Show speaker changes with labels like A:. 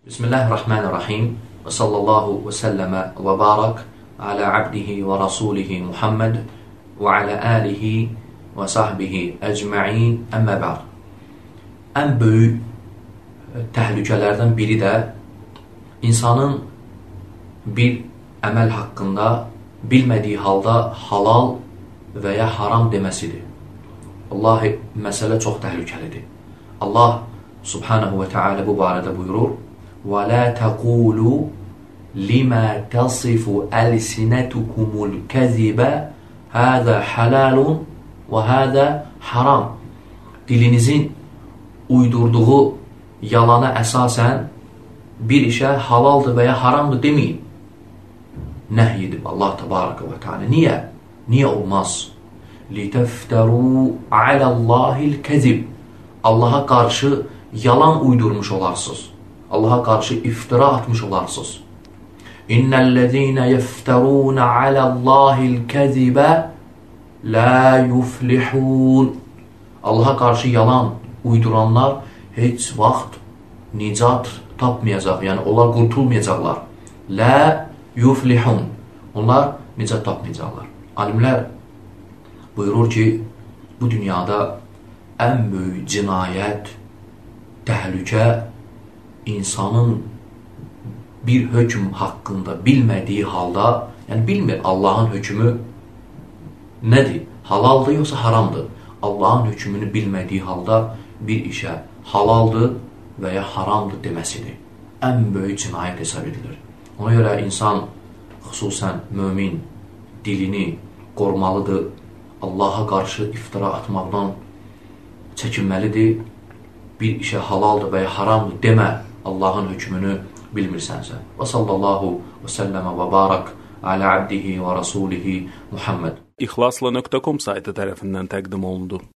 A: Bismillahirrahmanirrahim. Və sallallahu və səlləmə və barak alə abdihi və rasulihi Muhammed və alə alihi və sahbihi əcməin əmmə ba'd. Ən böyük təhlükələrdən biri də insanın bir əməl haqqında bilmədiyi halda halal və ya haram deməsidir. Vallahi, məsələ çox təhlükəlidir. Allah subhanahu və teala bu barədə buyurur: وَلَا تَقُولُوا لِمَا تَصِفُ أَلْسِنَتُكُمُ الْكَذِبَ هَذَا حَلَالٌ وَهَذَا حَرَامٌ. Dilinizin uydurduğu yalana əsasən bir işə halaldır və ya haramdır deməyin. Nəhy edib Allah təbarəkə və teala. Niyə? Niyə olmaz? لِتَفْتَرُوا عَلَى اللّٰهِ الْكَذِبِ. Allaha qarşı yalan uydurmuş olarsınız. Allaha qarşı iftira atmış olarsınız. İnnellezîne yefterûne alallâhil kəzibə lâ yuflihûn. Allaha qarşı yalan uyduranlar heç vaxt nicat tapmayacaq. Yəni, onlar qurtulmayacaqlar. Lâ yuflihûn. Onlar nicat tapmayacaqlar. Alimlər buyurur ki, bu dünyada ən böyük cinayət, təhlükə, insanın bir hökm haqqında bilmədiyi halda, yəni bilmir Allahın hökmü nədir? Halaldır yoxsa haramdır? Allahın hökmünü bilmədiyi halda bir işə halaldır və ya haramdır deməsidir. Ən böyük cinayət hesab edilir. Ona görə insan, xüsusən mömin, dilini qorumalıdır, Allaha qarşı iftira atmaqdan çəkinməlidir. Bir işə halaldır və ya haramdır demə, Allahın hökmünü bilmirsənsə. Və sallallahu və səlləmə və barak alə abdihi və rasulihi Muhammed.
B: İxlasla.com saytı tərəfindən təqdim olundu.